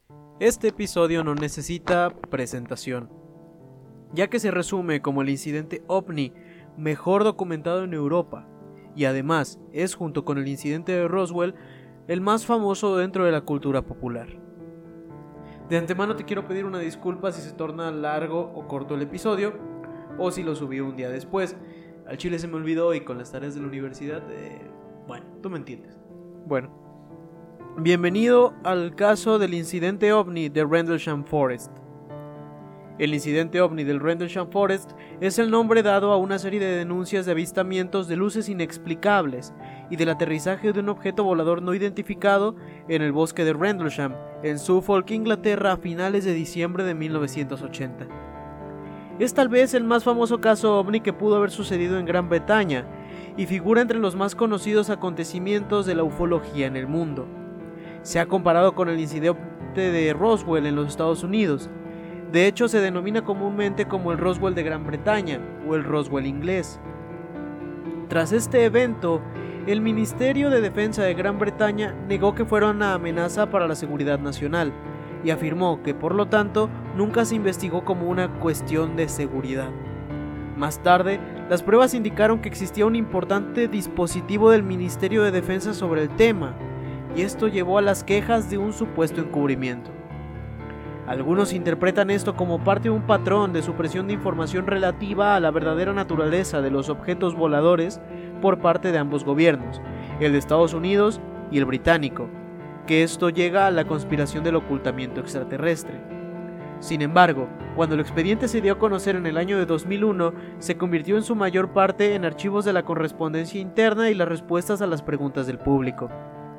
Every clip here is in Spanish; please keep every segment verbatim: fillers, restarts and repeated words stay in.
Este episodio no necesita presentación, ya que se resume como el incidente ovni mejor documentado en Europa, y además es, junto con el incidente de Roswell, el más famoso dentro de la cultura popular. De antemano te quiero pedir una disculpa si se torna largo o corto el episodio, o si lo subí un día después. Al chile se me olvidó y con las tareas de la universidad, eh, bueno, tú me entiendes. Bueno. Bienvenido al caso del incidente ovni de Rendlesham Forest. El incidente ovni del Rendlesham Forest es el nombre dado a una serie de denuncias de avistamientos de luces inexplicables y del aterrizaje de un objeto volador no identificado en el bosque de Rendlesham, en Suffolk, Inglaterra, a finales de diciembre de mil novecientos ochenta. Es tal vez el más famoso caso ovni que pudo haber sucedido en Gran Bretaña y figura entre los más conocidos acontecimientos de la ufología en el mundo. Se ha comparado con el incidente de Roswell en los Estados Unidos. De hecho, se denomina comúnmente como el Roswell de Gran Bretaña o el Roswell inglés. Tras este evento, el Ministerio de Defensa de Gran Bretaña negó que fuera una amenaza para la seguridad nacional y afirmó que, por lo tanto, nunca se investigó como una cuestión de seguridad. Más tarde, las pruebas indicaron que existía un importante dispositivo del Ministerio de Defensa sobre el tema, y esto llevó a las quejas de un supuesto encubrimiento. Algunos interpretan esto como parte de un patrón de supresión de información relativa a la verdadera naturaleza de los objetos voladores por parte de ambos gobiernos, el de Estados Unidos y el británico, que esto llega a la conspiración del ocultamiento extraterrestre. Sin embargo, cuando el expediente se dio a conocer en el año de dos mil uno, se convirtió en su mayor parte en archivos de la correspondencia interna y las respuestas a las preguntas del público.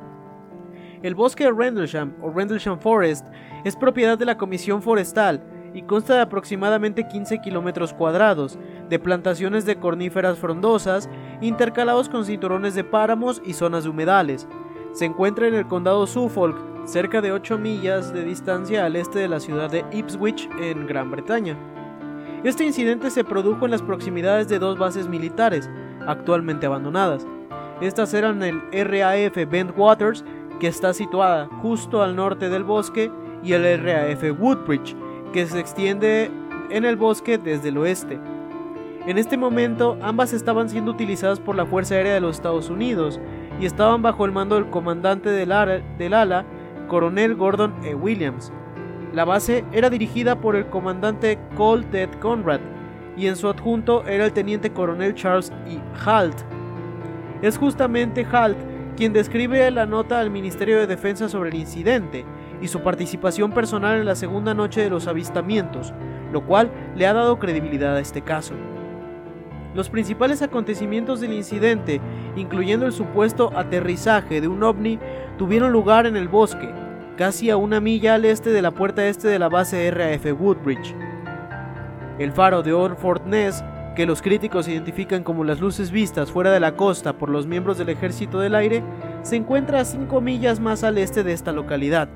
El bosque de Rendlesham o Rendlesham Forest es propiedad de la Comisión Forestal y consta de aproximadamente quince kilómetros cuadrados de plantaciones de coníferas frondosas intercalados con cinturones de páramos y zonas de humedales. Se encuentra en el condado Suffolk, cerca de ocho millas de distancia al este de la ciudad de Ipswich, en Gran Bretaña. Este incidente se produjo en las proximidades de dos bases militares, actualmente abandonadas. Estas eran el R A F Bentwaters, que está situada justo al norte del bosque, y el R A F Woodbridge, que se extiende en el bosque desde el oeste. En este momento, ambas estaban siendo utilizadas por la Fuerza Aérea de los Estados Unidos y estaban bajo el mando del comandante del ala, del ala coronel Gordon E. Williams. La base era dirigida por el comandante Cole Ted Conrad y en su adjunto era el teniente coronel Charles E. Halt. Es justamente Halt quien describe la nota al Ministerio de Defensa sobre el incidente y su participación personal en la segunda noche de los avistamientos, lo cual le ha dado credibilidad a este caso. Los principales acontecimientos del incidente, incluyendo el supuesto aterrizaje de un ovni, tuvieron lugar en el bosque, casi a una milla al este de la puerta este de la base R A F Woodbridge. El faro de Orford Ness, que los críticos identifican como las luces vistas fuera de la costa por los miembros del Ejército del Aire, se encuentra a cinco millas más al este de esta localidad.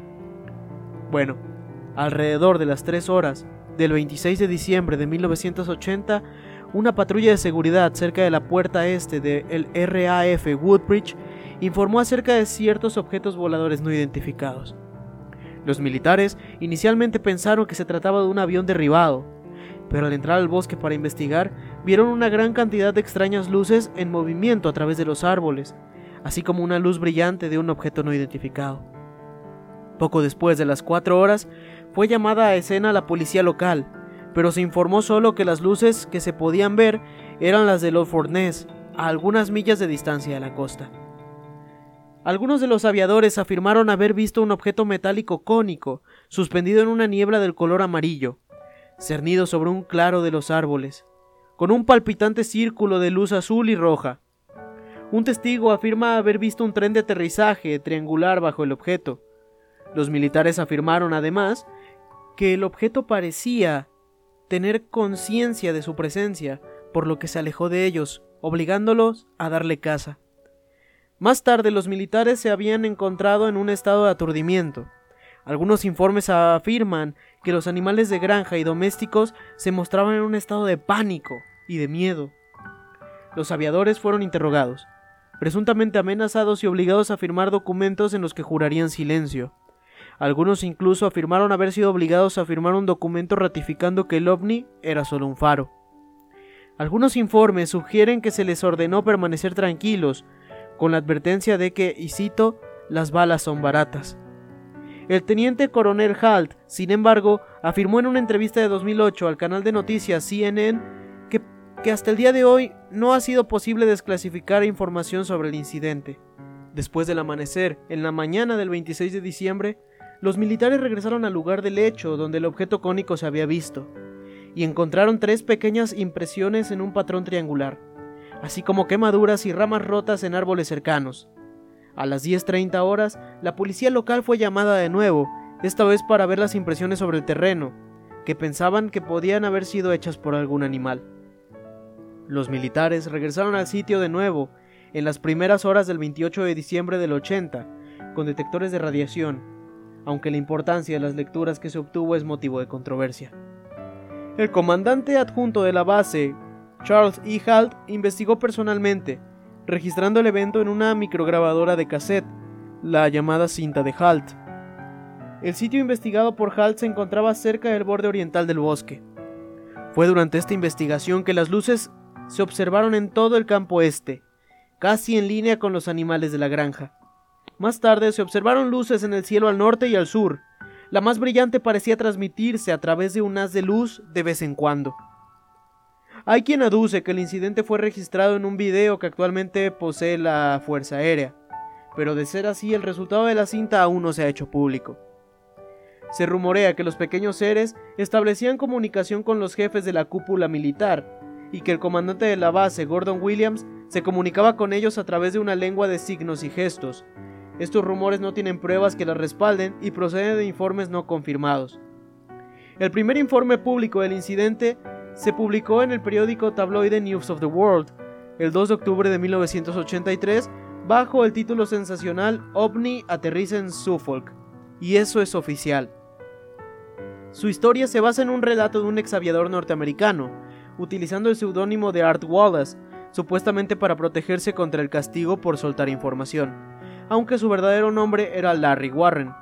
Bueno, alrededor de las tres horas del veintiséis de diciembre de mil novecientos ochenta, una patrulla de seguridad cerca de la puerta este del R A F Woodbridge informó acerca de ciertos objetos voladores no identificados. Los militares inicialmente pensaron que se trataba de un avión derribado, pero al entrar al bosque para investigar, vieron una gran cantidad de extrañas luces en movimiento a través de los árboles, así como una luz brillante de un objeto no identificado. Poco después de las cuatro horas, fue llamada a escena la policía local, pero se informó solo que las luces que se podían ver eran las de Orford Ness, a algunas millas de distancia de la costa. Algunos de los aviadores afirmaron haber visto un objeto metálico cónico, suspendido en una niebla del color amarillo, cernido sobre un claro de los árboles, con un palpitante círculo de luz azul y roja. Un testigo afirma haber visto un tren de aterrizaje triangular bajo el objeto. Los militares afirmaron además que el objeto parecía tener conciencia de su presencia, por lo que se alejó de ellos, obligándolos a darle caza. Más tarde, los militares se habían encontrado en un estado de aturdimiento. Algunos informes afirman que los animales de granja y domésticos se mostraban en un estado de pánico y de miedo. Los aviadores fueron interrogados, presuntamente amenazados y obligados a firmar documentos en los que jurarían silencio. Algunos incluso afirmaron haber sido obligados a firmar un documento ratificando que el ovni era solo un faro. Algunos informes sugieren que se les ordenó permanecer tranquilos, con la advertencia de que, y cito, las balas son baratas. El teniente coronel Halt, sin embargo, afirmó en una entrevista de dos mil ocho al canal de noticias C N N que, que hasta el día de hoy no ha sido posible desclasificar información sobre el incidente. Después del amanecer, en la mañana del veintiséis de diciembre, los militares regresaron al lugar del hecho donde el objeto cónico se había visto, y encontraron tres pequeñas impresiones en un patrón triangular, así como quemaduras y ramas rotas en árboles cercanos. A las diez treinta horas, la policía local fue llamada de nuevo, esta vez para ver las impresiones sobre el terreno, que pensaban que podían haber sido hechas por algún animal. Los militares regresaron al sitio de nuevo, en las primeras horas del veintiocho de diciembre del ochenta, con detectores de radiación, aunque la importancia de las lecturas que se obtuvo es motivo de controversia. El comandante adjunto de la base, Charles E. Halt, investigó personalmente, registrando el evento en una micrograbadora de cassette, la llamada cinta de Halt. El sitio investigado por Halt se encontraba cerca del borde oriental del bosque. Fue durante esta investigación que las luces se observaron en todo el campo este, casi en línea con los animales de la granja. Más tarde se observaron luces en el cielo al norte y al sur. La más brillante parecía transmitirse a través de un haz de luz de vez en cuando. Hay quien aduce que el incidente fue registrado en un video que actualmente posee la Fuerza Aérea, pero de ser así el resultado de la cinta aún no se ha hecho público. Se rumorea que los pequeños seres establecían comunicación con los jefes de la cúpula militar y que el comandante de la base, Gordon Williams, se comunicaba con ellos a través de una lengua de signos y gestos. Estos rumores no tienen pruebas que los respalden y proceden de informes no confirmados. El primer informe público del incidente se publicó en el periódico tabloide News of the World el dos de octubre de mil novecientos ochenta y tres bajo el título sensacional OVNI aterriza en Suffolk, y eso es oficial. Su historia se basa en un relato de un exaviador norteamericano, utilizando el seudónimo de Art Wallace, supuestamente para protegerse contra el castigo por soltar información, aunque su verdadero nombre era Larry Warren.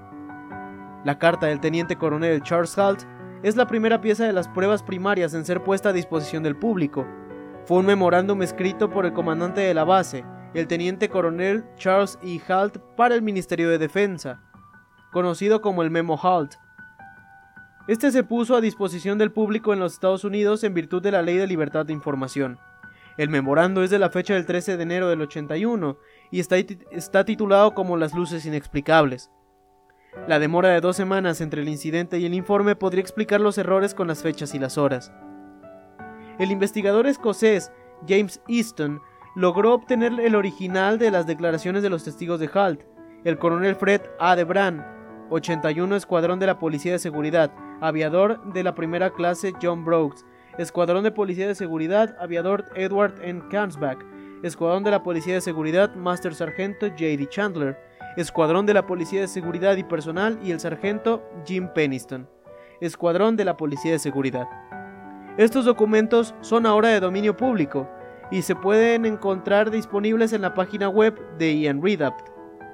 La carta del teniente coronel Charles Halt es la primera pieza de las pruebas primarias en ser puesta a disposición del público. Fue un memorándum escrito por el comandante de la base, el teniente coronel Charles E. Halt, para el Ministerio de Defensa, conocido como el Memo Halt. Este se puso a disposición del público en los Estados Unidos en virtud de la Ley de Libertad de Información. El memorando es de la fecha del trece de enero del ochenta y uno y está, está titulado como Las luces inexplicables. La demora de dos semanas entre el incidente y el informe podría explicar los errores con las fechas y las horas. El investigador escocés James Easton logró obtener el original de las declaraciones de los testigos de Halt. El coronel Fred A. Debran, ochenta y uno Escuadrón de la Policía de Seguridad, aviador de la primera clase John Brooks, Escuadrón de Policía de Seguridad, aviador Edward N. Kansbach, Escuadrón de la Policía de Seguridad, Master Sargento J D Chandler, Escuadrón de la Policía de Seguridad y Personal y el Sargento Jim Peniston, Escuadrón de la Policía de Seguridad. Estos documentos son ahora de dominio público y se pueden encontrar disponibles en la página web de Ian Redapt.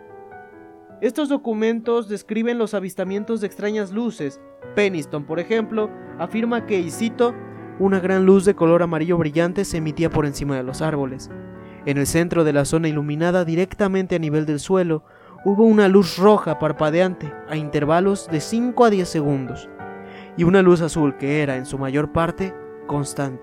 Estos documentos describen los avistamientos de extrañas luces. Peniston, por ejemplo, afirma que, y cito, una gran luz de color amarillo brillante se emitía por encima de los árboles. En el centro de la zona iluminada, directamente a nivel del suelo, hubo una luz roja parpadeante a intervalos de cinco a diez segundos, y una luz azul que era, en su mayor parte, constante.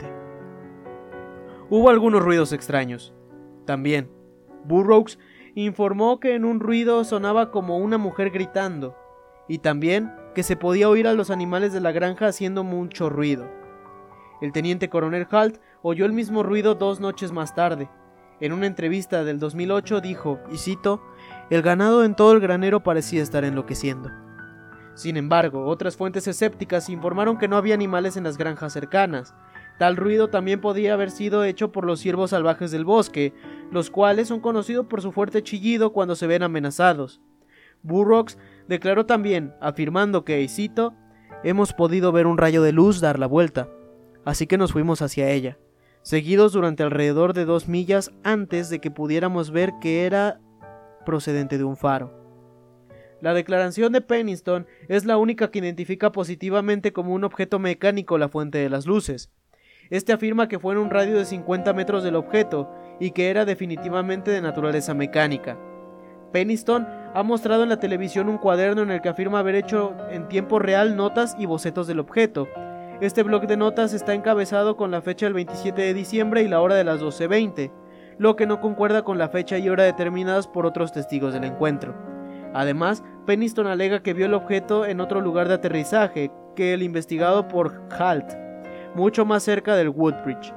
Hubo algunos ruidos extraños. También, Burroughs informó que en un ruido sonaba como una mujer gritando, y también que se podía oír a los animales de la granja haciendo mucho ruido. El teniente coronel Halt oyó el mismo ruido dos noches más tarde. En una entrevista del dos mil ocho dijo, y cito, el ganado en todo el granero parecía estar enloqueciendo. Sin embargo, otras fuentes escépticas informaron que no había animales en las granjas cercanas. Tal ruido también podía haber sido hecho por los ciervos salvajes del bosque, los cuales son conocidos por su fuerte chillido cuando se ven amenazados. Burroughs declaró también, afirmando que, y cito, hemos podido ver un rayo de luz dar la vuelta, así que nos fuimos hacia ella, seguidos durante alrededor de dos millas antes de que pudiéramos ver que era procedente de un faro. La declaración de Penniston es la única que identifica positivamente como un objeto mecánico la fuente de las luces. Este afirma que fue en un radio de cincuenta metros del objeto y que era definitivamente de naturaleza mecánica. Penniston ha mostrado en la televisión un cuaderno en el que afirma haber hecho en tiempo real notas y bocetos del objeto. Este bloc de notas está encabezado con la fecha del veintisiete de diciembre y la hora de las doce veinte, lo que no concuerda con la fecha y hora determinadas por otros testigos del encuentro. Además, Penniston alega que vio el objeto en otro lugar de aterrizaje que el investigado por Halt, mucho más cerca del Woodbridge.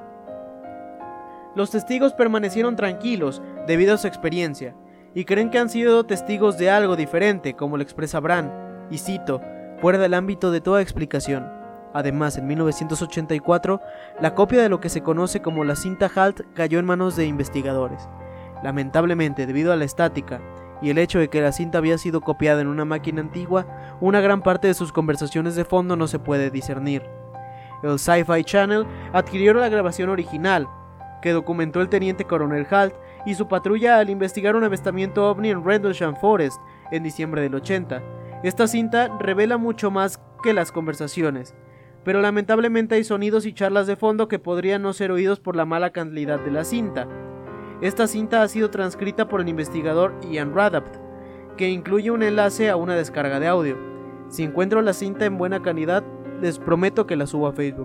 Los testigos permanecieron tranquilos debido a su experiencia y creen que han sido testigos de algo diferente, como lo expresa Brand, y cito, fuera del ámbito de toda explicación. Además, en mil novecientos ochenta y cuatro, la copia de lo que se conoce como la cinta Halt cayó en manos de investigadores. Lamentablemente, debido a la estática y el hecho de que la cinta había sido copiada en una máquina antigua, una gran parte de sus conversaciones de fondo no se puede discernir. El Sci-Fi Channel adquirió la grabación original, que documentó el teniente coronel Halt y su patrulla al investigar un avistamiento ovni en Rendlesham Forest en diciembre del ochenta. Esta cinta revela mucho más que las conversaciones, pero lamentablemente hay sonidos y charlas de fondo que podrían no ser oídos por la mala calidad de la cinta. Esta cinta ha sido transcrita por el investigador Ian Radapt, que incluye un enlace a una descarga de audio. Si encuentro la cinta en buena calidad, les prometo que la subo a Facebook.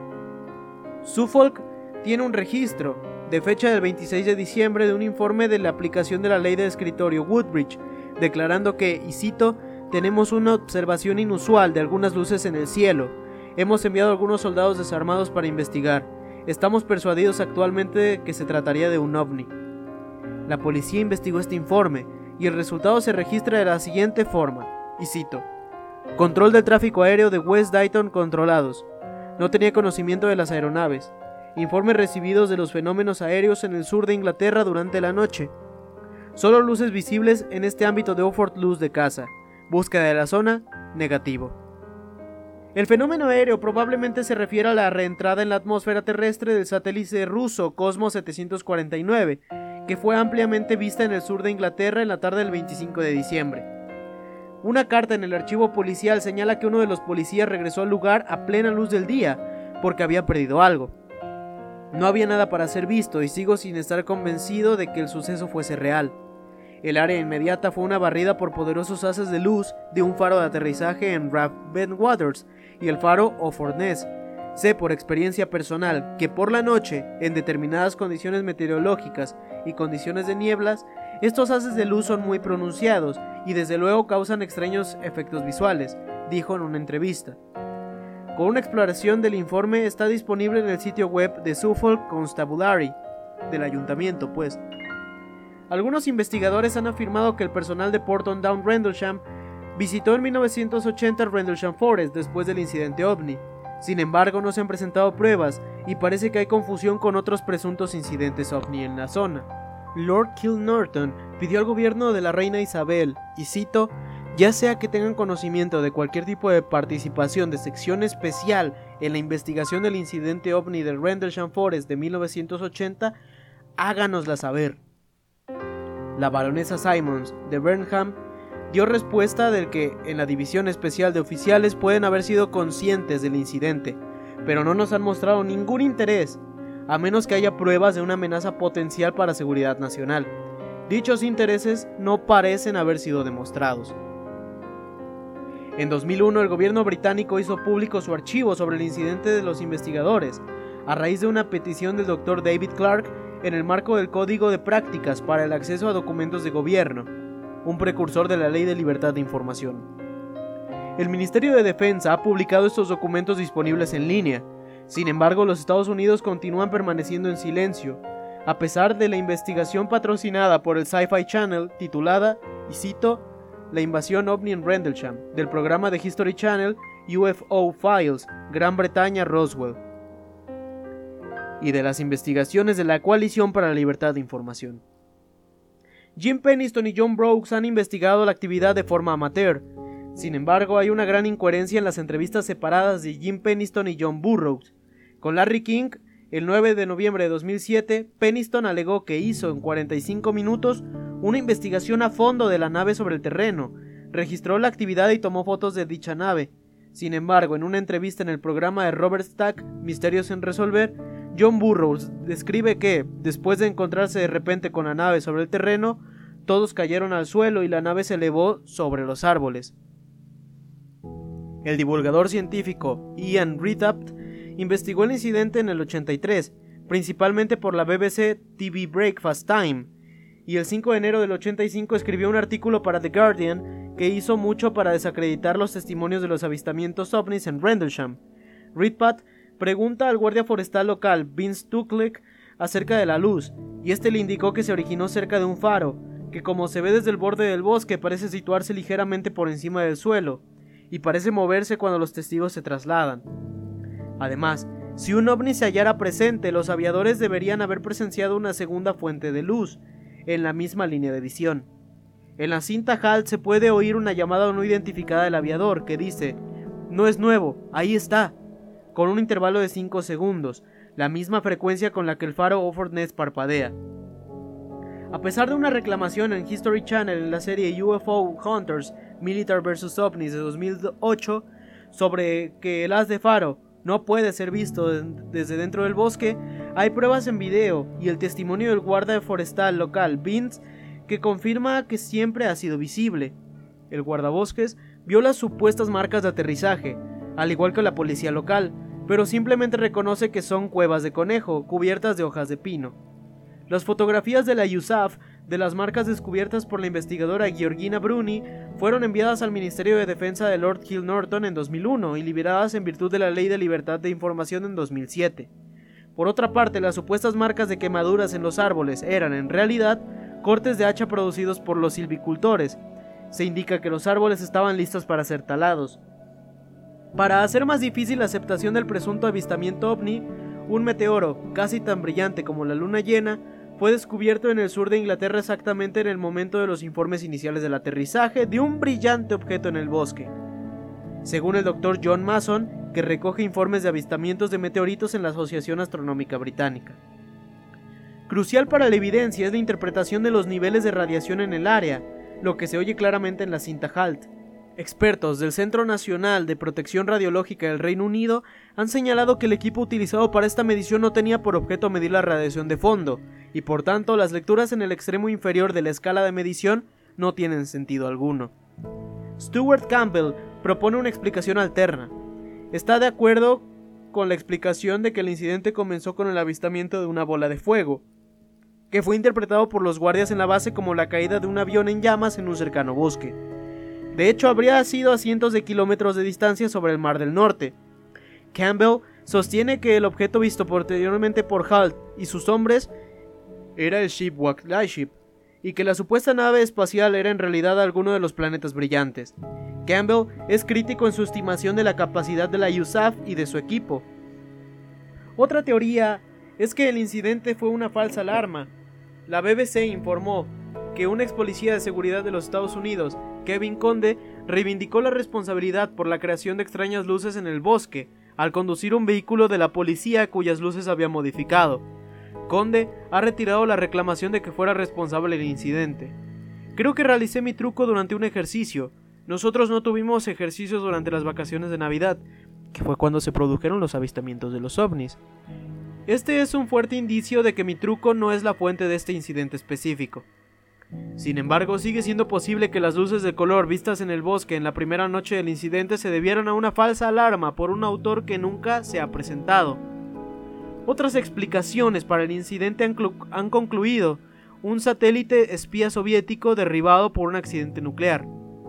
Suffolk tiene un registro, de fecha del veintiséis de diciembre, de un informe de la aplicación de la ley de escritorio Woodbridge, declarando que, y cito, tenemos una observación inusual de algunas luces en el cielo. Hemos enviado a algunos soldados desarmados para investigar. Estamos persuadidos actualmente de que se trataría de un ovni. La policía investigó este informe y el resultado se registra de la siguiente forma, y cito, control del tráfico aéreo de West Dayton controlados. No tenía conocimiento de las aeronaves. Informes recibidos de los fenómenos aéreos en el sur de Inglaterra durante la noche. Solo luces visibles en este ámbito de Oxford Luz de caza. Búsqueda de la zona, negativo. El fenómeno aéreo probablemente se refiere a la reentrada en la atmósfera terrestre del satélite ruso Cosmos setecientos cuarenta y nueve, que fue ampliamente vista en el sur de Inglaterra en la tarde del veinticinco de diciembre. Una carta en el archivo policial señala que uno de los policías regresó al lugar a plena luz del día, porque había perdido algo. No había nada para ser visto y sigo sin estar convencido de que el suceso fuese real. El área inmediata fue una barrida por poderosos haces de luz de un faro de aterrizaje en Ravenswaters y el faro O'Forness. Sé por experiencia personal que por la noche, en determinadas condiciones meteorológicas y condiciones de nieblas, estos haces de luz son muy pronunciados y desde luego causan extraños efectos visuales, dijo en una entrevista. Con una exploración del informe está disponible en el sitio web de Suffolk Constabulary, del ayuntamiento pues. Algunos investigadores han afirmado que el personal de Porton Down Rendlesham visitó en mil novecientos ochenta Rendlesham Forest después del incidente ovni. Sin embargo, no se han presentado pruebas y parece que hay confusión con otros presuntos incidentes ovni en la zona. Lord Kilnorton pidió al gobierno de la reina Isabel, y cito, ya sea que tengan conocimiento de cualquier tipo de participación de sección especial en la investigación del incidente ovni del Rendlesham Forest de mil novecientos ochenta, háganosla saber. La baronesa Simons de Burnham dio respuesta del que en la división especial de oficiales pueden haber sido conscientes del incidente, pero no nos han mostrado ningún interés, a menos que haya pruebas de una amenaza potencial para seguridad nacional. Dichos intereses no parecen haber sido demostrados. En dos mil uno el gobierno británico hizo público su archivo sobre el incidente de los investigadores, a raíz de una petición del doctor David Clark en el marco del Código de Prácticas para el Acceso a Documentos de Gobierno, un precursor de la Ley de Libertad de Información. El Ministerio de Defensa ha publicado estos documentos disponibles en línea. Sin embargo, los Estados Unidos continúan permaneciendo en silencio, a pesar de la investigación patrocinada por el Sci-Fi Channel titulada, y cito, La invasión ovni en Rendlesham, del programa de History Channel U F O Files, Gran Bretaña Roswell, y de las investigaciones de la Coalición para la Libertad de Información. Jim Penniston y John Brooks han investigado la actividad de forma amateur. Sin embargo, hay una gran incoherencia en las entrevistas separadas de Jim Penniston y John Burroughs. Con Larry King, el nueve de noviembre de dos mil siete, Penniston alegó que hizo en cuarenta y cinco minutos una investigación a fondo de la nave sobre el terreno, registró la actividad y tomó fotos de dicha nave. Sin embargo, en una entrevista en el programa de Robert Stack, Misterios sin resolver, John Burroughs describe que, después de encontrarse de repente con la nave sobre el terreno, todos cayeron al suelo y la nave se elevó sobre los árboles. El divulgador científico Ian Reddapt investigó el incidente en el ochenta y tres, principalmente por la B B C T V Breakfast Time, y el cinco de enero del ochenta y cinco escribió un artículo para The Guardian que hizo mucho para desacreditar los testimonios de los avistamientos ovnis en Rendlesham. Redpath pregunta al guardia forestal local Vince Tucklick acerca de la luz, y este le indicó que se originó cerca de un faro, que como se ve desde el borde del bosque parece situarse ligeramente por encima del suelo, y parece moverse cuando los testigos se trasladan. Además, si un ovni se hallara presente, los aviadores deberían haber presenciado una segunda fuente de luz, en la misma línea de visión. En la cinta HALT se puede oír una llamada no identificada del aviador que dice: "No es nuevo, ahí está", con un intervalo de cinco segundos, la misma frecuencia con la que el faro Oford Nest parpadea. A pesar de una reclamación en History Channel en la serie U F O Hunters Military versus. OVNIs de dos mil ocho sobre que el haz de faro no puede ser visto desde dentro del bosque, hay pruebas en video y el testimonio del guardia forestal local Vince que confirma que siempre ha sido visible. El guardabosques vio las supuestas marcas de aterrizaje, al igual que la policía local, pero simplemente reconoce que son cuevas de conejo cubiertas de hojas de pino. Las fotografías de la U S A F de las marcas descubiertas por la investigadora Georgina Bruni fueron enviadas al Ministerio de Defensa de Lord Hill Norton en dos mil uno y liberadas en virtud de la Ley de Libertad de Información en dos mil siete. Por otra parte, las supuestas marcas de quemaduras en los árboles eran, en realidad, cortes de hacha producidos por los silvicultores. Se indica que los árboles estaban listos para ser talados. Para hacer más difícil la aceptación del presunto avistamiento ovni, un meteoro, casi tan brillante como la luna llena, fue descubierto en el sur de Inglaterra exactamente en el momento de los informes iniciales del aterrizaje de un brillante objeto en el bosque. Según el doctor John Mason, que recoge informes de avistamientos de meteoritos en la Asociación Astronómica Británica. Crucial para la evidencia es la interpretación de los niveles de radiación en el área, lo que se oye claramente en la cinta HALT. Expertos del Centro Nacional de Protección Radiológica del Reino Unido han señalado que el equipo utilizado para esta medición no tenía por objeto medir la radiación de fondo, y por tanto las lecturas en el extremo inferior de la escala de medición no tienen sentido alguno. Stuart Campbell propone una explicación alterna. Está de acuerdo con la explicación de que el incidente comenzó con el avistamiento de una bola de fuego, que fue interpretado por los guardias en la base como la caída de un avión en llamas en un cercano bosque. De hecho, habría sido a cientos de kilómetros de distancia sobre el Mar del Norte. Campbell sostiene que el objeto visto posteriormente por HALT y sus hombres era el Shipwreck Lightship, y que la supuesta nave espacial era en realidad alguno de los planetas brillantes. Campbell es crítico en su estimación de la capacidad de la U S A F y de su equipo. Otra teoría es que el incidente fue una falsa alarma. La B B C informó que un ex policía de seguridad de los Estados Unidos, Kevin Conde, reivindicó la responsabilidad por la creación de extrañas luces en el bosque, al conducir un vehículo de la policía cuyas luces había modificado. Conde ha retirado la reclamación de que fuera responsable del incidente. Creo que realicé mi truco durante un ejercicio. Nosotros no tuvimos ejercicios durante las vacaciones de Navidad, que fue cuando se produjeron los avistamientos de los ovnis. Este es un fuerte indicio de que mi truco no es la fuente de este incidente específico. Sin embargo, sigue siendo posible que las luces de color vistas en el bosque en la primera noche del incidente se debieran a una falsa alarma por un autor que nunca se ha presentado. Otras explicaciones para el incidente han, han concluido: un satélite espía soviético derribado por un accidente nuclear.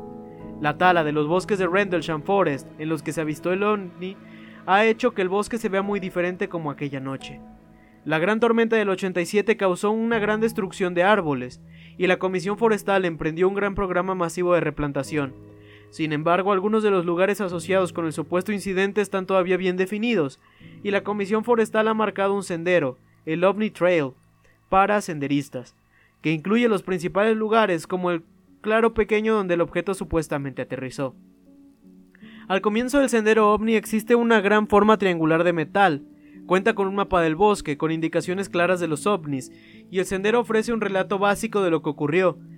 La tala de los bosques de Rendlesham Forest, en los que se avistó el ovni, ha hecho que el bosque se vea muy diferente como aquella noche. La gran tormenta del ochenta y siete causó una gran destrucción de árboles, y la Comisión Forestal emprendió un gran programa masivo de replantación. Sin embargo, algunos de los lugares asociados con el supuesto incidente están todavía bien definidos, y la Comisión Forestal ha marcado un sendero, el OVNI Trail, para senderistas, que incluye los principales lugares como el claro pequeño donde el objeto supuestamente aterrizó. Al comienzo del sendero OVNI existe una gran forma triangular de metal. Cuenta con un mapa del bosque, con indicaciones claras de los ovnis, y el sendero ofrece un relato básico de lo que ocurrió,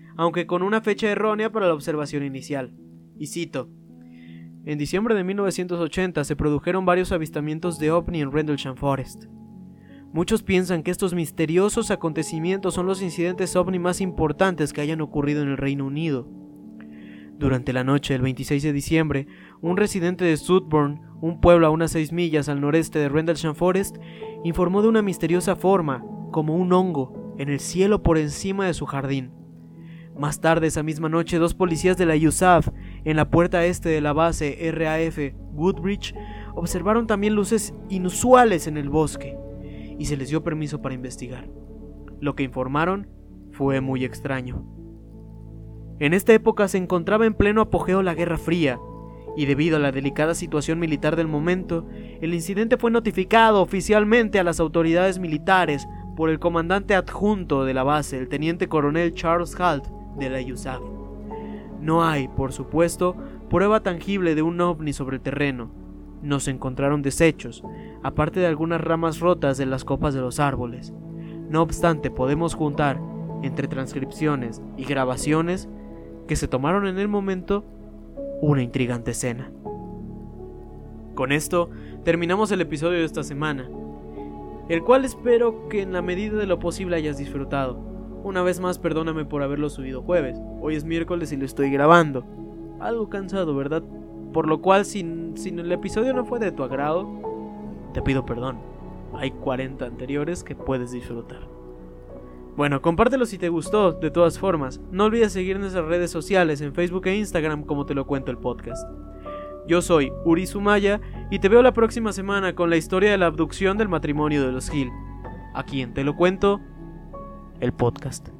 aunque con una fecha errónea para la observación inicial. Y cito: en diciembre de mil novecientos ochenta se produjeron varios avistamientos de ovni en Rendlesham Forest. Muchos piensan que estos misteriosos acontecimientos son los incidentes ovni más importantes que hayan ocurrido en el Reino Unido. Durante la noche del veintiséis de diciembre, un residente de Sudburn, un pueblo a unas seis millas al noreste de Rendlesham Forest, informó de una misteriosa forma, como un hongo, en el cielo por encima de su jardín. Más tarde esa misma noche, dos policías de la U S A F, en la puerta este de la base R A F Woodbridge, observaron también luces inusuales en el bosque, y se les dio permiso para investigar. Lo que informaron fue muy extraño. En esta época se encontraba en pleno apogeo la Guerra Fría, y debido a la delicada situación militar del momento, el incidente fue notificado oficialmente a las autoridades militares por el comandante adjunto de la base, el teniente coronel Charles Halt, de la U S A F. No hay, por supuesto, prueba tangible de un ovni sobre el terreno. No se encontraron desechos, aparte de algunas ramas rotas de las copas de los árboles. No obstante, podemos juntar, entre transcripciones y grabaciones que se tomaron en el momento, una intrigante escena. Con esto, terminamos el episodio de esta semana, el cual espero que en la medida de lo posible hayas disfrutado. Una vez más, perdóname por haberlo subido jueves. Hoy es miércoles y lo estoy grabando. Algo cansado, ¿verdad? Por lo cual, si, si el episodio no fue de tu agrado, te pido perdón. Hay cuarenta anteriores que puedes disfrutar. Bueno, compártelo si te gustó, de todas formas. No olvides seguir en nuestras redes sociales, en Facebook e Instagram, como te lo cuento el podcast. Yo soy Uri Sumaya y te veo la próxima semana con la historia de la abducción del matrimonio de los Hill, aquí en Te lo cuento, el podcast.